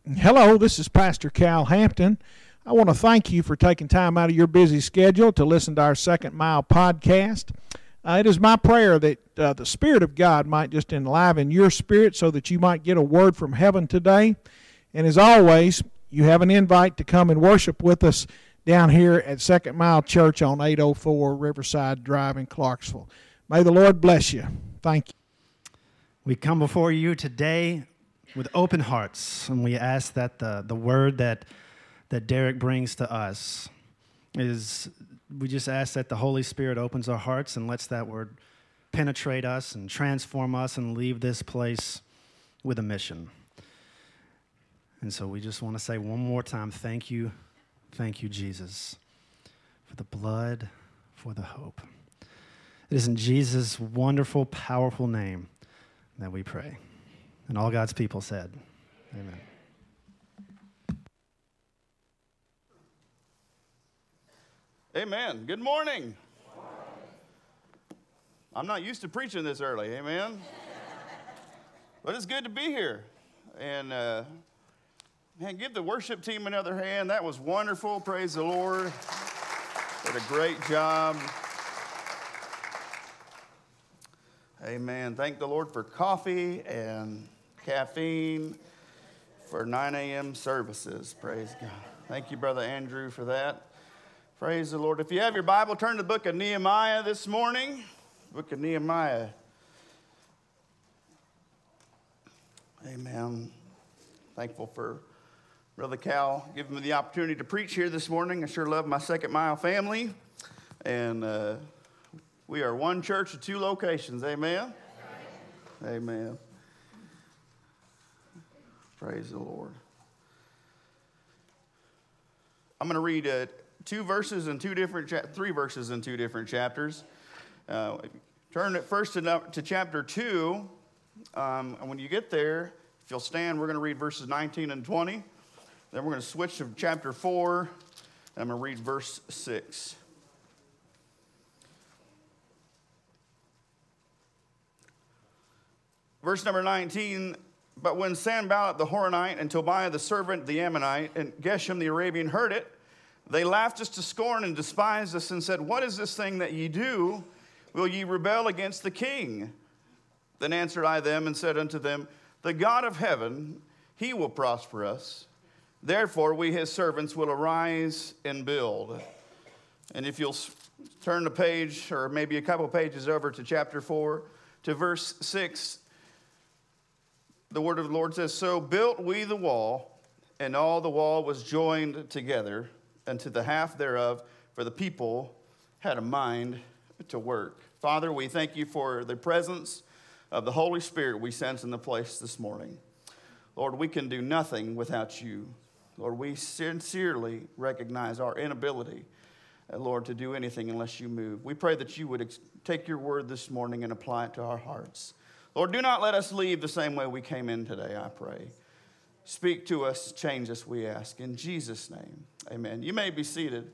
Hello, this is Pastor Cal Hampton. I want to thank you for taking time out of your busy schedule to listen to our Second Mile podcast. It is my prayer that the Spirit of God might just enliven your spirit so that you might get a word from heaven today. And as always, you have an invite to come and worship with us down here at Second Mile Church on 804 Riverside Drive in Clarksville. May the Lord bless you. Thank you. We come before you today with open hearts, and we ask that the word that Derek brings to us is, we just ask that the Holy Spirit opens our hearts and lets that word penetrate us and transform us and leave this place with a mission. And so we just want to say one more time, thank you, Jesus, for the blood, for the hope. It is in Jesus' wonderful, powerful name that we pray. And all God's people said, amen. Amen. Good morning. I'm not used to preaching this early, amen? But it's good to be here. And, man, give the worship team another hand. That was wonderful. Praise the Lord. Did a great job. Amen. Thank the Lord for coffee and caffeine for 9 a.m. services. Praise God. Thank you, Brother Andrew, for that. Praise the Lord. If you have your Bible, turn to the book of Nehemiah this morning. Book of Nehemiah. Amen. Thankful for Brother Cal giving me the opportunity to preach here this morning. I sure love my Second Mile family. And we are one church with two locations. Amen? Amen. Praise the Lord. I'm going to read three verses in two different chapters. Turn it first to chapter 2. And when you get there, if you'll stand, we're going to read verses 19 and 20. Then we're going to switch to chapter 4, and I'm going to read verse 6. Verse number 19, but when Sanballat the Horonite and Tobiah the servant, the Ammonite, and Geshem the Arabian heard it, they laughed us to scorn and despised us and said, what is this thing that ye do? Will ye rebel against the king? Then answered I them and said unto them, the God of heaven, he will prosper us. Therefore we his servants will arise and build. And if you'll turn the page, or maybe a couple pages over to chapter 4, to verse 6, the word of the Lord says, so built we the wall, and all the wall was joined together unto the half thereof, for the people had a mind to work. Father, we thank you for the presence of the Holy Spirit we sense in the place this morning. Lord, we can do nothing without you. Lord, we sincerely recognize our inability, Lord, to do anything unless you move. We pray that you would take your word this morning and apply it to our hearts. Lord, do not let us leave the same way we came in today, I pray. Speak to us, change us, we ask. In Jesus' name, amen. You may be seated.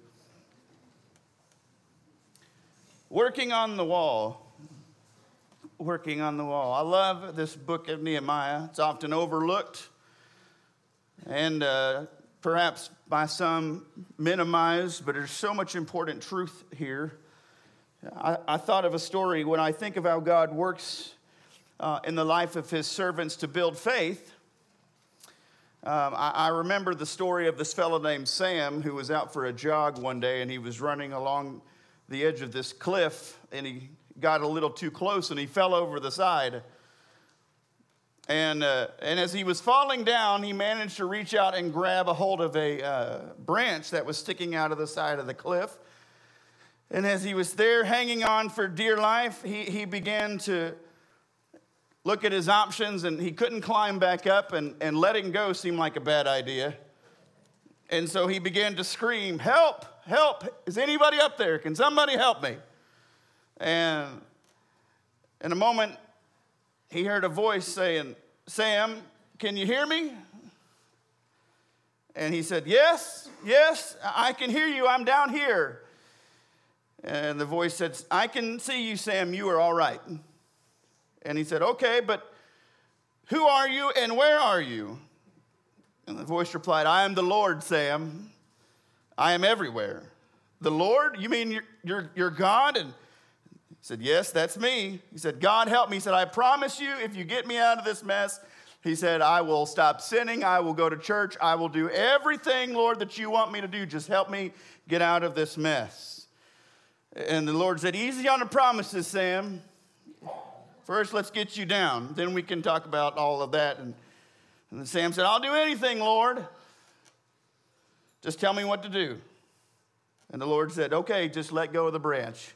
Working on the wall. Working on the wall. I love this book of Nehemiah. It's often overlooked and perhaps by some minimized, but there's so much important truth here. I thought of a story when I think of how God works in the life of his servants to build faith. I remember the story of this fellow named Sam who was out for a jog one day, and he was running along the edge of this cliff, and he got a little too close and he fell over the side. And as he was falling down, he managed to reach out and grab a hold of a branch that was sticking out of the side of the cliff. And as he was there hanging on for dear life, he began to look at his options, and he couldn't climb back up, and letting go seemed like a bad idea. And so he began to scream, help, help, is anybody up there? Can somebody help me? And in a moment, he heard a voice saying, Sam, can you hear me? And he said, yes, I can hear you, I'm down here. And the voice said, I can see you, Sam, you are all right. And he said, okay, but who are you and where are you? And The voice replied, I am the Lord, Sam. I am everywhere. The Lord? You mean you're God? And he said, yes, that's me. He said, God help me. He said, I promise you, if you get me out of this mess, he said, I will stop sinning. I will go to church. I will do everything, Lord, that you want me to do. Just help me get out of this mess. And the Lord said, easy on the promises, Sam. First, let's get you down. Then we can talk about all of that. And then Sam said, I'll do anything, Lord. Just tell me what to do. And the Lord said, okay, just let go of the branch.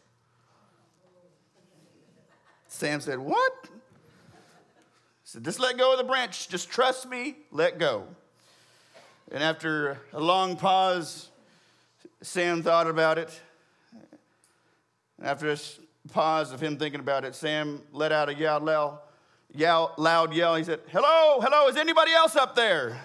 Sam said, what? He said, just let go of the branch. Just trust me, let go. And after a long pause, Sam thought about it. After a pause of him thinking about it, Sam let out a loud yell. He said, hello, is anybody else up there?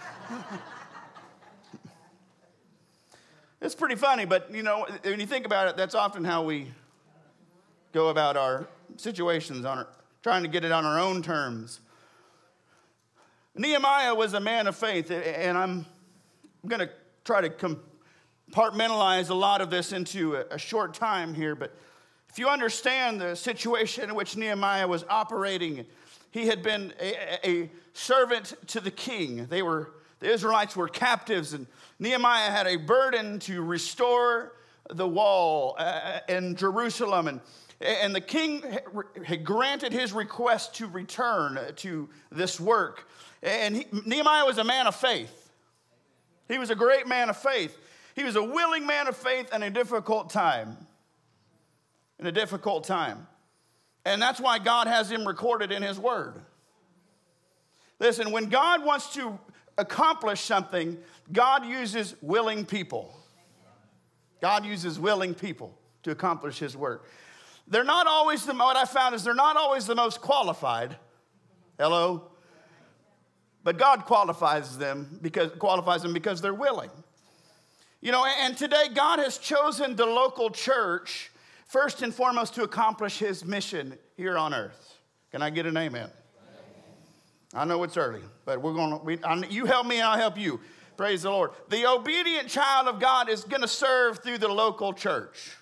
It's pretty funny, but when you think about it, that's often how we go about our situations, trying to get it on our own terms. Nehemiah was a man of faith, and I'm going to try to compartmentalize a lot of this into a short time here, but if you understand the situation in which Nehemiah was operating, he had been a servant to the king. The Israelites were captives, and Nehemiah had a burden to restore the wall in Jerusalem. And the king had granted his request to return to this work. And Nehemiah was a man of faith. He was a great man of faith. He was a willing man of faith in a difficult time. In a difficult time. And that's why God has him recorded in his word. Listen, when God wants to accomplish something, God uses willing people. God uses willing people to accomplish his work. They're not always what I found is they're not always the most qualified. Hello? But God qualifies them because they're willing. And today God has chosen the local church first and foremost to accomplish his mission here on earth. Can I get an amen? I know it's early, but you help me and I'll help you. Praise the Lord. The obedient child of God is going to serve through the local church.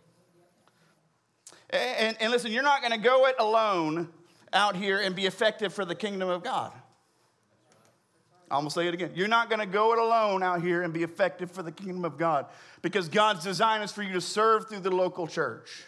And listen, you're not going to go it alone out here and be effective for the kingdom of God. I'm going to say it again. You're not going to go it alone out here and be effective for the kingdom of God, because God's design is for you to serve through the local church.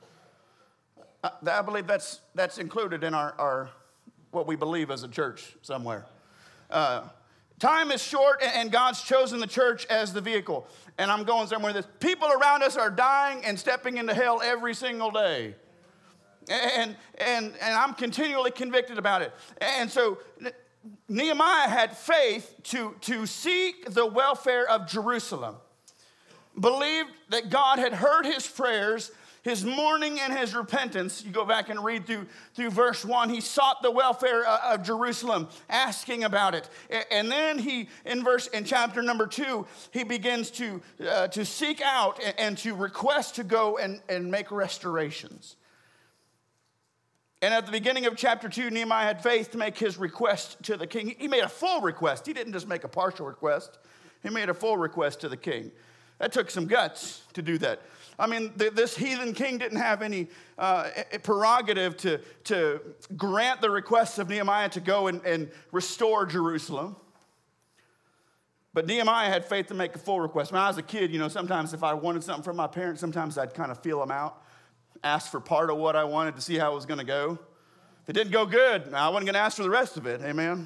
I believe that's included in our what we believe as a church somewhere. Time is short, and God's chosen the church as the vehicle. And I'm going somewhere with this. People around us are dying and stepping into hell every single day. And I'm continually convicted about it. And so Nehemiah had faith to seek the welfare of Jerusalem, believed that God had heard his prayers, his mourning and his repentance. You go back and read through verse 1. He sought the welfare of Jerusalem, asking about it. And then in chapter number 2, he begins to seek out and to request to go and make restorations. And at the beginning of chapter 2, Nehemiah had faith to make his request to the king. He made a full request. He didn't just make a partial request. He made a full request to the king. That took some guts to do that. I mean, this heathen king didn't have any prerogative to grant the request of Nehemiah to go and restore Jerusalem. But Nehemiah had faith to make a full request. When I was a kid, sometimes if I wanted something from my parents, sometimes I'd kind of feel them out, ask for part of what I wanted to see how it was going to go. If it didn't go good, I wasn't going to ask for the rest of it. Amen.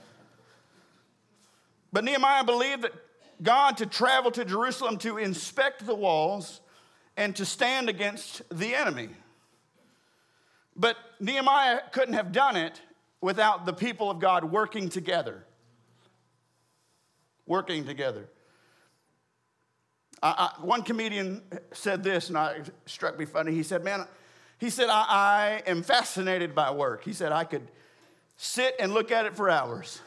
But Nehemiah believed that God to travel to Jerusalem to inspect the walls and to stand against the enemy. But Nehemiah couldn't have done it without the people of God working together. Working together. One comedian said this, and it struck me funny. He said, I am fascinated by work. He said, I could sit and look at it for hours.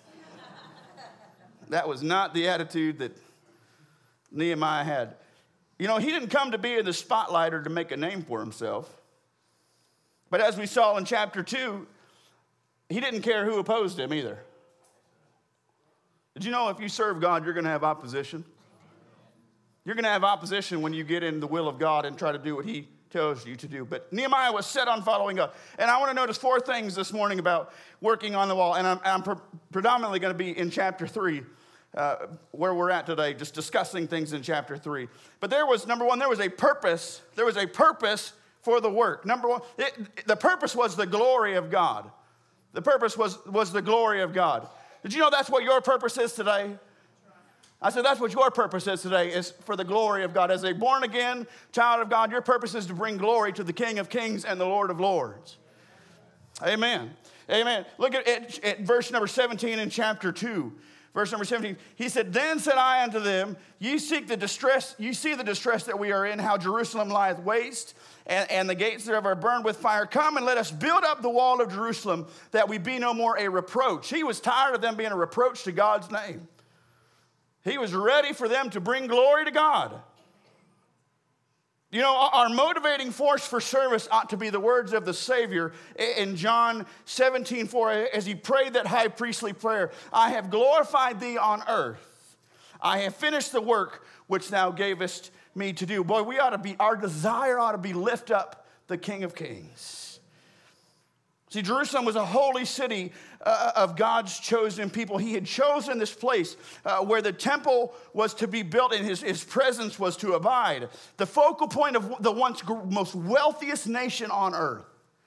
That was not the attitude that Nehemiah had. He didn't come to be in the spotlight or to make a name for himself. But as we saw in chapter 2, he didn't care who opposed him either. Did you know if you serve God, you're going to have opposition? You're going to have opposition when you get in the will of God and try to do what he tells you to do. But Nehemiah was set on following God. And I want to notice 4 things this morning about working on the wall. And I'm predominantly going to be in chapter 3, where we're at today, just discussing things in chapter 3. But there was, number 1, there was a purpose. There was a purpose for the work. Number 1, the purpose was the glory of God. The purpose was the glory of God. Did you know that's what your purpose is today? I said, that's what your purpose is today, is for the glory of God. As a born-again child of God, your purpose is to bring glory to the King of Kings and the Lord of Lords. Amen. Amen. Look at verse number 17 in chapter 2. Verse number 17, he said, then said I unto them, ye see the distress that we are in, how Jerusalem lieth waste, and the gates thereof are burned with fire. Come and let us build up the wall of Jerusalem, that we be no more a reproach. He was tired of them being a reproach to God's name. He was ready for them to bring glory to God. You know, our motivating force for service ought to be the words of the Savior in John 17:4, as he prayed that high priestly prayer. I have glorified thee on earth. I have finished the work which thou gavest me to do. Boy, our desire ought to be lift up the King of Kings. See, Jerusalem was a holy city of God's chosen people. He had chosen this place where the temple was to be built and his presence was to abide. The focal point of the once most wealthiest nation on earth.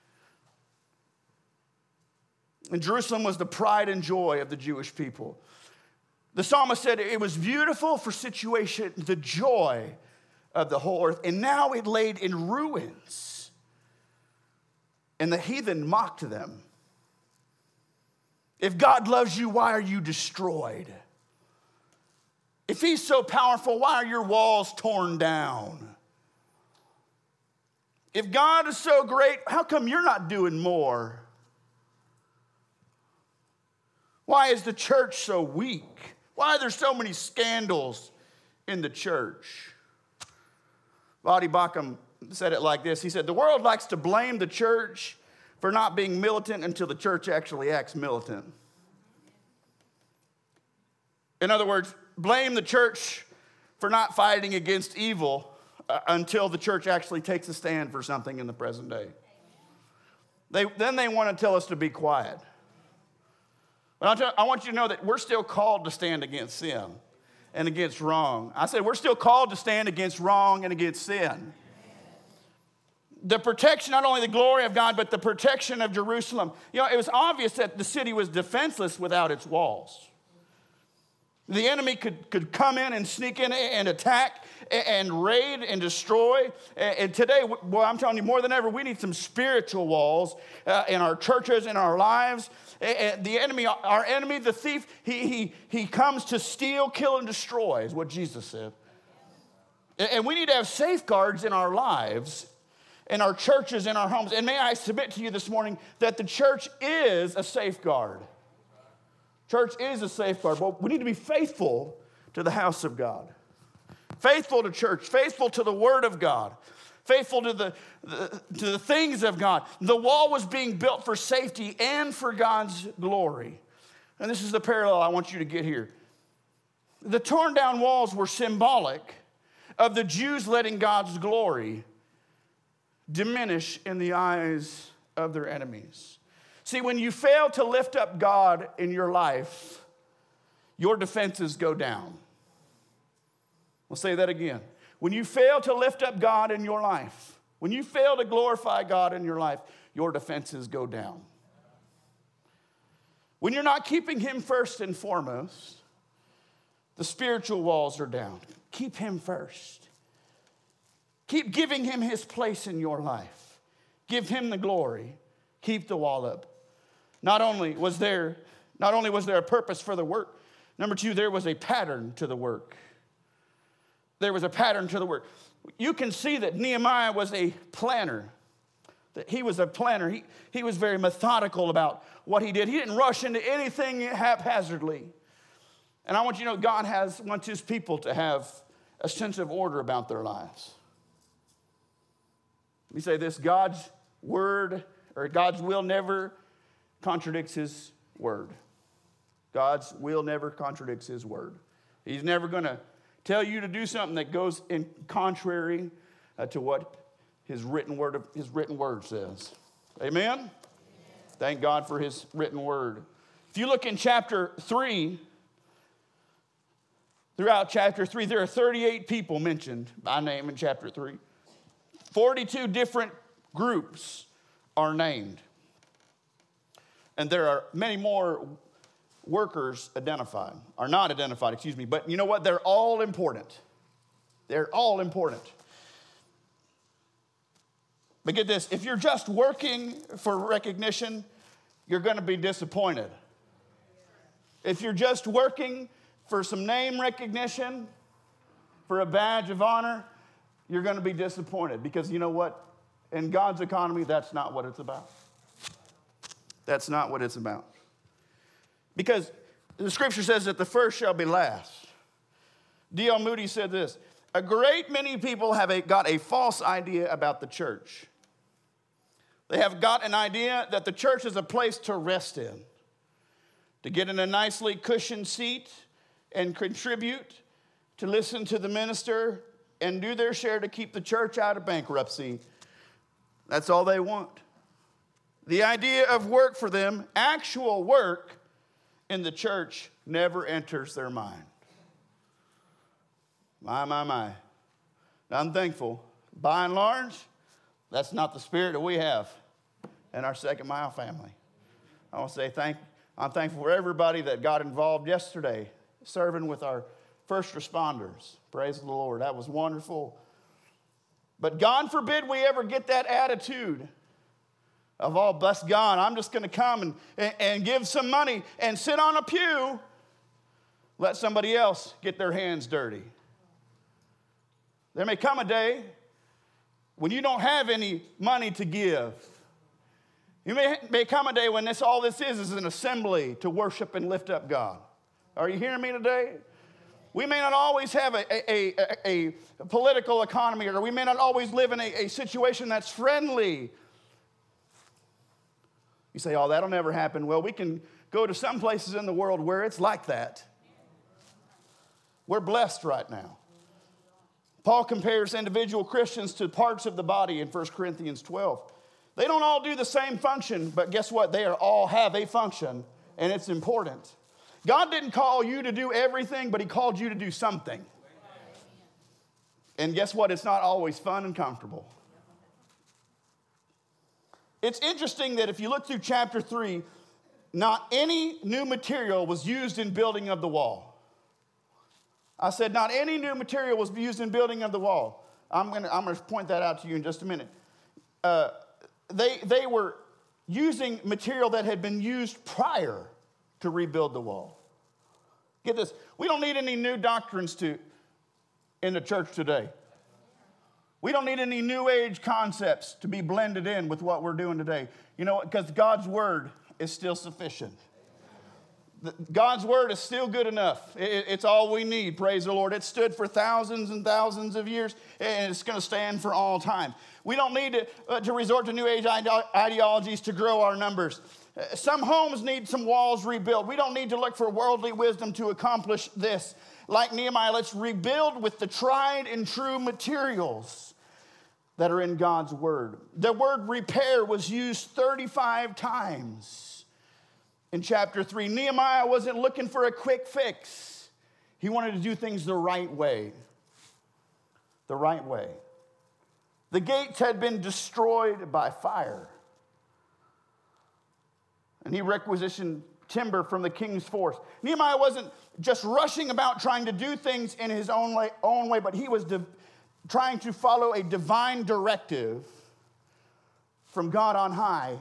And Jerusalem was the pride and joy of the Jewish people. The psalmist said it was beautiful for situation, the joy of the whole earth. And now it laid in ruins. And the heathen mocked them. If God loves you, why are you destroyed? If he's so powerful, why are your walls torn down? If God is so great, how come you're not doing more? Why is the church so weak? Why are there so many scandals in the church? Voddie Baucham said it like this. He said, the world likes to blame the church for not being militant until the church actually acts militant. In other words, blame the church for not fighting against evil until the church actually takes a stand for something in the present day. Then they want to tell us to be quiet. But I want you to know that we're still called to stand against sin and against wrong. I said we're still called to stand against wrong and against sin. The protection, not only the glory of God, but the protection of Jerusalem. You know, it was obvious that the city was defenseless without its walls. The enemy could come in and sneak in and attack and raid and destroy. And today, well, I'm telling you, more than ever, we need some spiritual walls in our churches, in our lives. The enemy, our enemy, the thief, he comes to steal, kill, and destroy, is what Jesus said. And we need to have safeguards in our lives, in our churches, in our homes. And may I submit to you this morning that the church is a safeguard. Church is a safeguard. But we need to be faithful to the house of God. Faithful to church. Faithful to the word of God. Faithful to the things of God. The wall was being built for safety and for God's glory. And this is the parallel I want you to get here. The torn down walls were symbolic of the Jews letting God's glory diminish in the eyes of their enemies. See, when you fail to lift up God in your life, your defenses go down. I'll say that again. When you fail to lift up God in your life, when you fail to glorify God in your life, your defenses go down. When you're not keeping him first and foremost, the spiritual walls are down. Keep him first. Keep giving him his place in your life. Give him the glory. Keep the wall up. Not only was there a purpose for the work, number two, there was a pattern to the work. There was a pattern to the work. You can see that Nehemiah was a planner. That he was a planner. He was very methodical about what he did. He didn't rush into anything haphazardly. And I want you to know God wants his people to have a sense of order about their lives. Let me say this, God's word or God's will never contradicts his word. God's will never contradicts his word. He's never going to tell you to do something that goes in contrary to what his written word says. Amen? Thank God for his written word. If you look in chapter 3, throughout chapter 3, there are 38 people mentioned by name in chapter 3. 42 different groups are named. And there are many more workers identified, are not identified, but you know what? They're all important. They're all important. But get this, if you're just working for recognition, you're going to be disappointed. If you're just working for some name recognition, for a badge of honor, you're going to be disappointed. Because you know what? In God's economy, that's not what it's about. That's not what it's about. Because the scripture says that the first shall be last. D.L. Moody said this: a great many people have got a false idea about the church. They have got an idea that the church is a place to rest in, to get in a nicely cushioned seat and contribute, to listen to the minister and do their share to keep the church out of bankruptcy. That's all they want. The idea of work for them, actual work in the church, never enters their mind. My. I'm thankful. By and large, that's not the spirit that we have in our Second Mile family. I want to say I'm thankful for everybody that got involved yesterday serving with our first responders. Praise the Lord. That was wonderful. But God forbid we ever get that attitude of, oh, bless God, I'm just going to come and give some money and sit on a pew. Let somebody else get their hands dirty. There may come a day when you don't have any money to give. You may come a day when all this is an assembly to worship and lift up God. Are you hearing me today? We may not always have a political economy, or we may not always live in a situation that's friendly. You say, oh, that'll never happen. Well, we can go to some places in the world where it's like that. We're blessed right now. Paul compares individual Christians to parts of the body in 1 Corinthians 12. They don't all do the same function, but guess what? They all have a function, and it's important. God didn't call you to do everything, but he called you to do something. And guess what? It's not always fun and comfortable. It's interesting that if you look through chapter 3, not any new material was used in building of the wall. I said not any new material was used in building of the wall. I'm going to point that out to you in just a minute. They were using material that had been used prior to rebuild the wall. Get this. We don't need any new doctrines in the church today. We don't need any new age concepts to be blended in with what we're doing today. You know, because God's word is still sufficient. God's word is still good enough. It's all we need, praise the Lord. It stood for thousands and thousands of years, and it's going to stand for all time. We don't need to resort to new age ideologies to grow our numbers. Some homes need some walls rebuilt. We don't need to look for worldly wisdom to accomplish this. Like Nehemiah, let's rebuild with the tried and true materials that are in God's word. The word repair was used 35 times. In chapter 3, Nehemiah wasn't looking for a quick fix. He wanted to do things the right way. The right way. The gates had been destroyed by fire. And he requisitioned timber from the king's force. Nehemiah wasn't just rushing about trying to do things in his own way, but he was trying to follow a divine directive from God on high.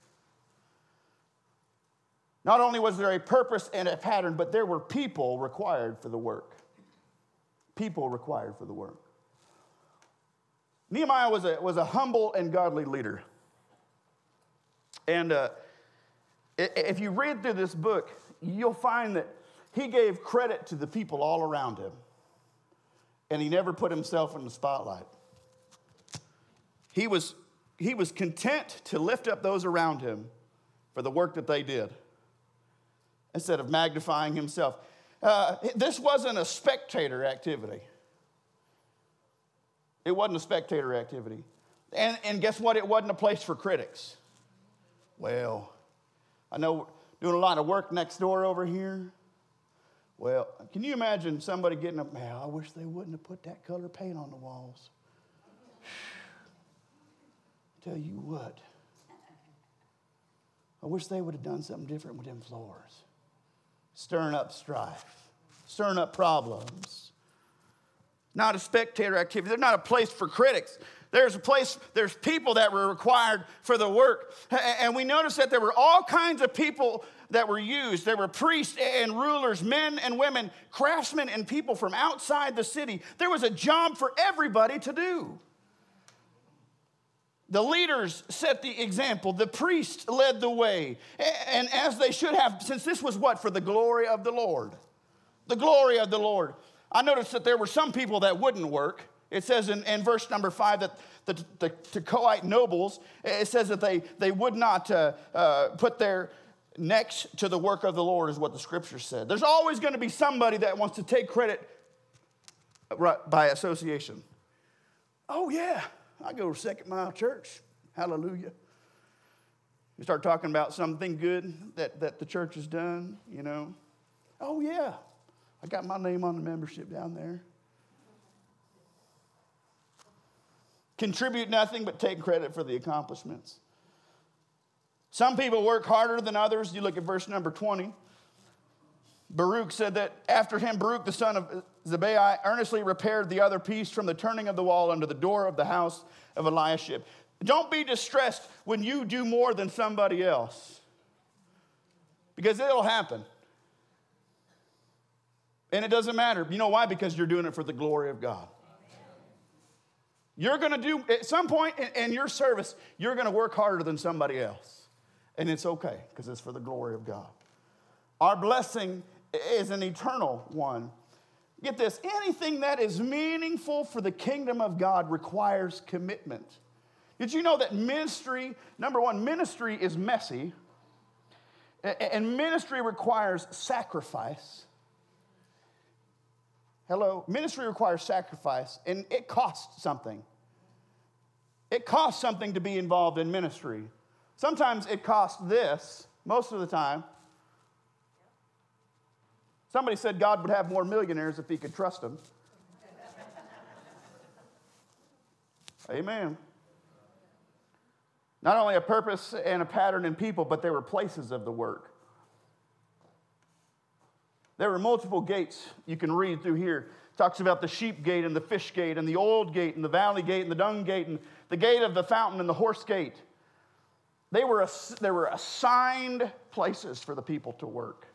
Not only was there a purpose and a pattern, but there were people required for the work. People required for the work. Nehemiah was a humble and godly leader. And if you read through this book, you'll find that he gave credit to the people all around him. And he never put himself in the spotlight. He was content to lift up those around him for the work that they did. instead of magnifying himself. This wasn't a spectator activity. It wasn't a spectator activity. And guess what? It wasn't a place for critics. Well, I know we're doing a lot of work next door over here. Well, can you imagine somebody getting up, man, I wish they wouldn't have put that color paint on the walls. Tell you what, I wish they would have done something different with them floors. Stirring up strife, stirring up problems. Not a spectator activity. They're not a place for critics. There's people that were required for the work. And we noticed that there were all kinds of people that were used. There were priests and rulers, men and women, craftsmen and people from outside the city. There was a job for everybody to do. The leaders set the example. The priests led the way. And as they should have, since this was what? For the glory of the Lord. The glory of the Lord. I noticed that there were some people that wouldn't work. It says in verse number 5 that the Tekoite nobles, it says that they would not put their necks to the work of the Lord, is what the scripture said. There's always going to be somebody that wants to take credit by association. Oh, yeah, I go to Second Mile Church. Hallelujah. You start talking about something good that the church has done, you know. Oh, yeah, I got my name on the membership down there. Contribute nothing but take credit for the accomplishments. Some people work harder than others. You look at verse number 20. Baruch said that after him, Baruch the son of Zabbai earnestly repaired the other piece from the turning of the wall under the door of the house of Eliashib. Don't be distressed when you do more than somebody else, because it'll happen. And it doesn't matter. You know why? Because you're doing it for the glory of God. You're going to do, at some point in your service, you're going to work harder than somebody else. And it's okay, because it's for the glory of God. Our blessing is an eternal one. Get this, anything that is meaningful for the kingdom of God requires commitment. Did you know that ministry, number one, ministry is messy, and ministry requires sacrifice. Hello, ministry requires sacrifice, and it costs something. It costs something to be involved in ministry. Sometimes it costs this, most of the time. Somebody said God would have more millionaires if he could trust them. Amen. Not only a purpose and a pattern in people, but there were places of the work. There were multiple gates you can read through here. It talks about the sheep gate and the fish gate and the old gate and the valley gate and the dung gate and the gate of the fountain and the horse gate. There were assigned places for the people to work.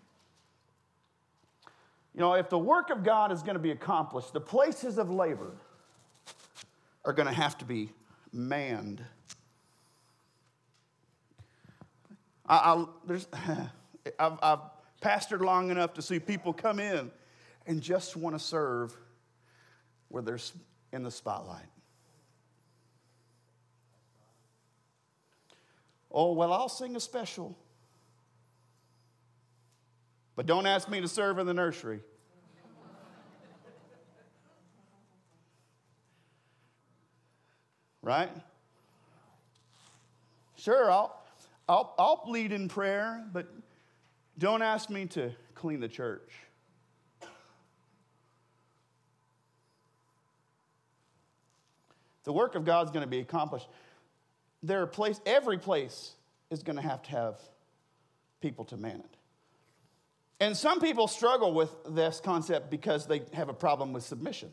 You know, if the work of God is going to be accomplished, the places of labor are going to have to be manned. I've pastored long enough to see people come in and just want to serve where they're in the spotlight. Oh, well, I'll sing a special. But don't ask me to serve in the nursery. Right? Sure, I'll lead in prayer, but don't ask me to clean the church. The work of God is going to be accomplished. Every place is going to have people to man it. And some people struggle with this concept because they have a problem with submission.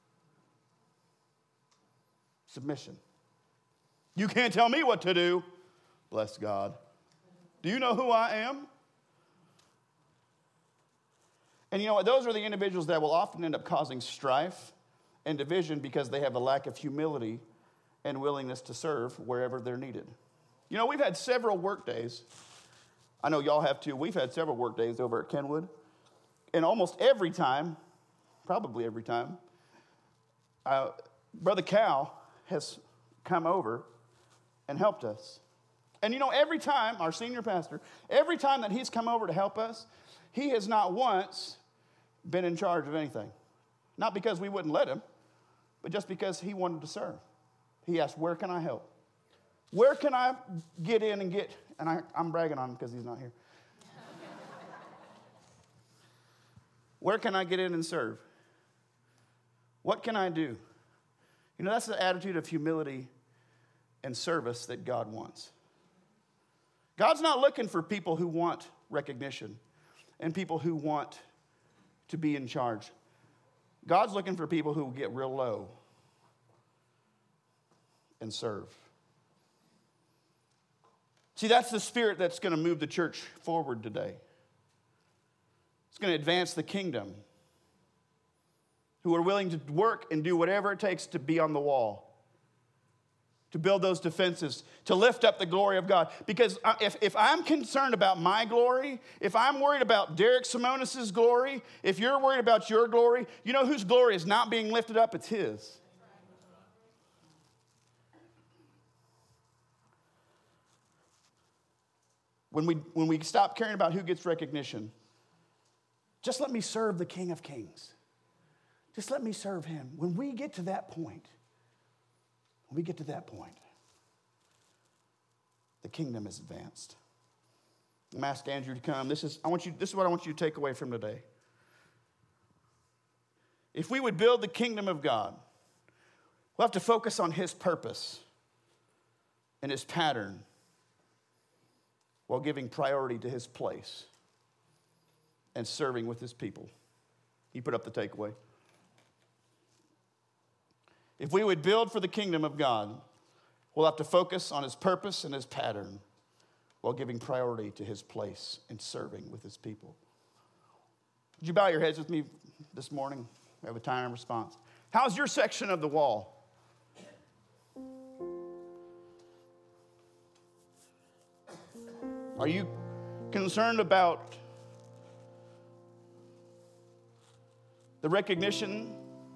Submission. You can't tell me what to do. Bless God. Do you know who I am? And you know what? Those are the individuals that will often end up causing strife and division because they have a lack of humility and willingness to serve wherever they're needed. You know, we've had several work days. I know y'all have too. We've had several work days over at Kenwood. And almost every time, probably every time, Brother Cal has come over and helped us. And you know, every time, our senior pastor, every time that he's come over to help us, he has not once been in charge of anything. Not because we wouldn't let him, but just because he wanted to serve. He asked, where can I help? Where can I get in and get, and I'm bragging on him because he's not here. Where can I get in and serve? What can I do? You know, that's the attitude of humility and service that God wants. God's not looking for people who want recognition and people who want to be in charge. God's looking for people who will get real low and serve. See, that's the spirit that's going to move the church forward today. It's going to advance the kingdom. Who are willing to work and do whatever it takes to be on the wall, to build those defenses, to lift up the glory of God. Because if I'm concerned about my glory, if I'm worried about Derek Simonis' glory, if you're worried about your glory, you know whose glory is not being lifted up? It's his. When we stop caring about who gets recognition, just let me serve the King of Kings. Just let me serve him. When we get to that point, the kingdom is advanced. I'm asking Andrew to come. This is what I want you to take away from today. If we would build the kingdom of God, we'll have to focus on his purpose and his pattern while giving priority to his place and serving with his people. He put up the takeaway. If we would build for the kingdom of God, we'll have to focus on his purpose and his pattern while giving priority to his place and serving with his people. Would you bow your heads with me this morning? We have a time and response. How's your section of the wall? Are you concerned about the recognition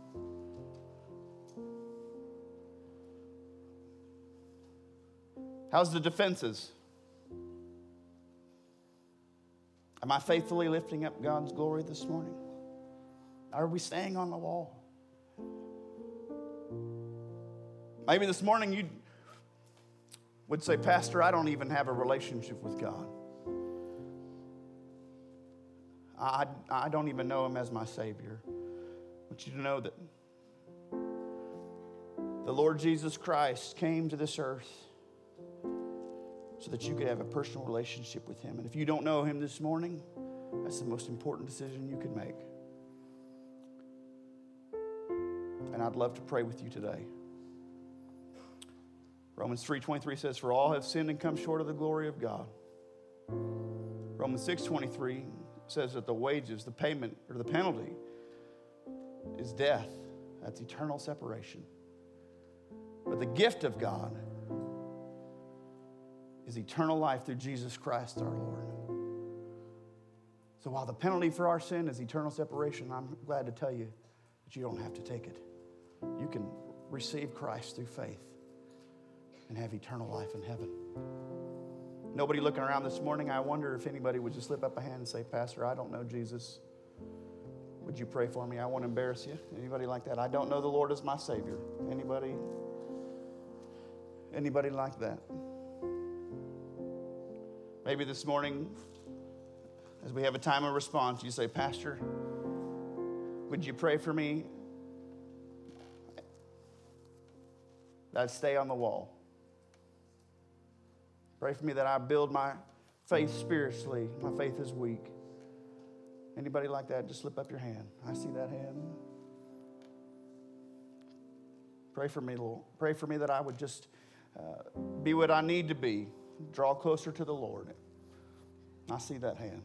How's the defenses? Am I faithfully lifting up God's glory this morning? Are we staying on the wall? Maybe this morning you would say, Pastor, I don't even have a relationship with God. I don't even know him as my Savior. I want you to know that the Lord Jesus Christ came to this earth so that you could have a personal relationship with him. And if you don't know him this morning, that's the most important decision you could make. And I'd love to pray with you today. Romans 3:23 says, for all have sinned and come short of the glory of God. Romans 6:23 says that the wages, the payment, or the penalty is death. That's eternal separation. But the gift of God is eternal life through Jesus Christ our Lord. So while the penalty for our sin is eternal separation, I'm glad to tell you that you don't have to take it. You can receive Christ through faith and have eternal life in heaven. Nobody looking around this morning, I wonder if anybody would just slip up a hand and say, Pastor, I don't know Jesus. Would you pray for me? I won't embarrass you. Anybody like that? I don't know the Lord as my Savior. Anybody like that? Maybe this morning, as we have a time of response, you say, Pastor, would you pray for me that I'd stay on the wall? Pray for me that I build my faith spiritually. My faith is weak. Anybody like that? Just slip up your hand. I see that hand. Pray for me, Lord. Pray for me that I would just be what I need to be. Draw closer to the Lord. I see that hand.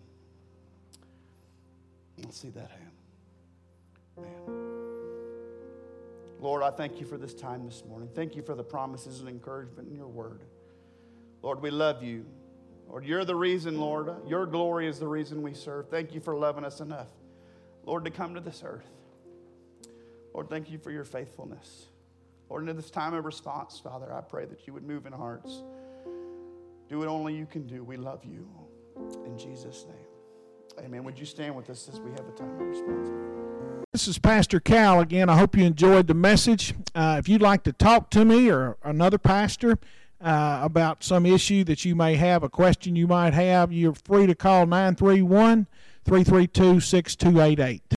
I see that hand. Man. Lord, I thank you for this time this morning. Thank you for the promises and encouragement in your word. Lord, we love you. Lord, you're the reason, Lord. Your glory is the reason we serve. Thank you for loving us enough, Lord, to come to this earth. Lord, thank you for your faithfulness. Lord, in this time of response, Father, I pray that you would move in hearts. Do what only you can do. We love you. In Jesus' name. Amen. Would you stand with us as we have a time of response? This is Pastor Cal again. I hope you enjoyed the message. If you'd like to talk to me or another pastor about some issue that you may have, a question you might have, you're free to call 931-332-6288.